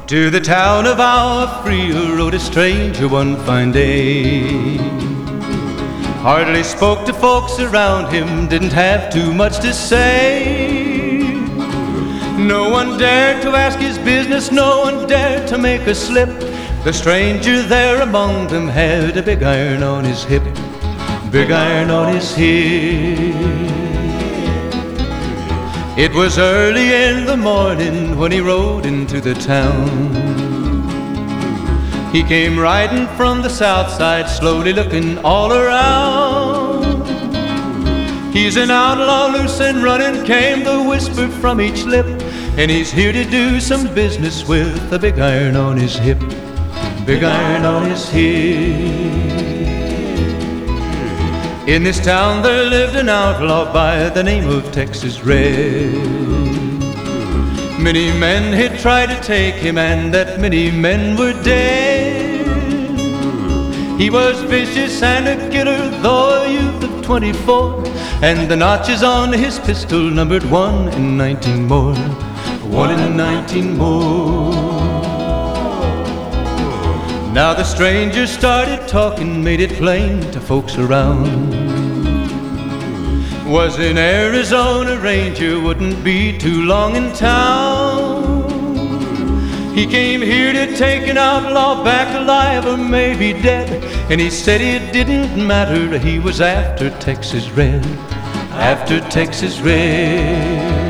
To the town of our Frio rode a stranger one fine day. Hardly spoke to folks around him, didn't have too much to say. No one dared to ask his business, no one dared to make a slip. The stranger there among them had a big iron on his hip, big iron on his hip. It was early in the morning when he rode into the town. He came riding from the south side, slowly looking all around. He's an outlaw, loose and running, came the whisper from each lip, and he's here to do some business with a big iron on his hip, big iron on his hip. In this town there lived an outlaw by the name of Texas Red. Many men had tried to take him, and that many men were dead. He was vicious and a killer, though a youth of 24, and the notches on his pistol numbered 1 in 19 more, 1 in 19 more. Now the stranger started talking, made it plain to folks around. Was an Arizona Ranger, wouldn't be too long in town. He came here to take an outlaw back alive or maybe dead, and he said it didn't matter, he was after Texas Red, after Texas Red.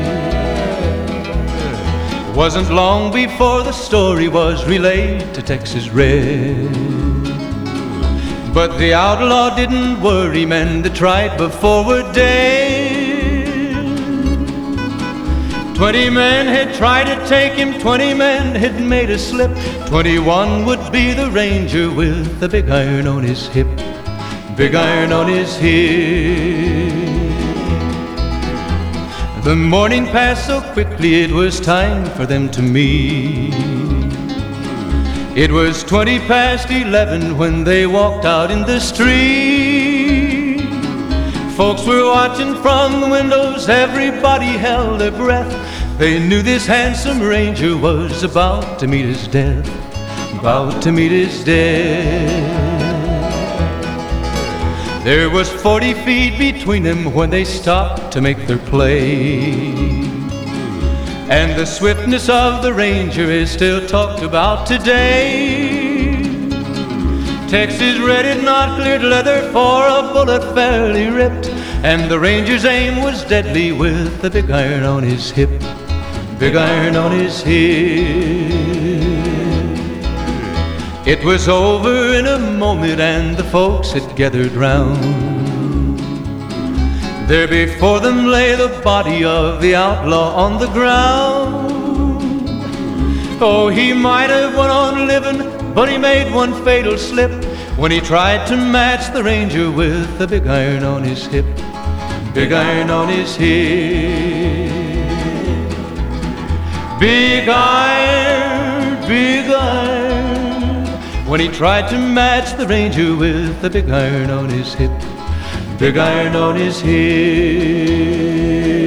Wasn't long before the story was relayed to Texas Red. But the outlaw didn't worry, men that tried before were dead. 20 men had tried to take him, 20 men had made a slip. 21 would be the Ranger with the big iron on his hip, big iron on his hip. The morning passed so quickly, it was time for them to meet. It was 20 past 11 when they walked out in the street. Folks were watching from the windows, everybody held their breath. They knew this handsome Ranger was about to meet his death, about to meet his death. There was 40 feet between them when they stopped to make their play. And the swiftness of the Ranger is still talked about today. Texas Red had not cleared leather for a bullet fairly ripped, and the Ranger's aim was deadly with the big iron on his hip, big iron on his hip. It was over in a moment and the folks had gathered round. There before them lay the body of the outlaw on the ground. Oh, he might have went on living, but he made one fatal slip when he tried to match the Ranger with the big iron on his hip, big iron on his hip. Big iron, big iron, when he tried to match the Ranger with the big iron on his hip, big iron on his hip.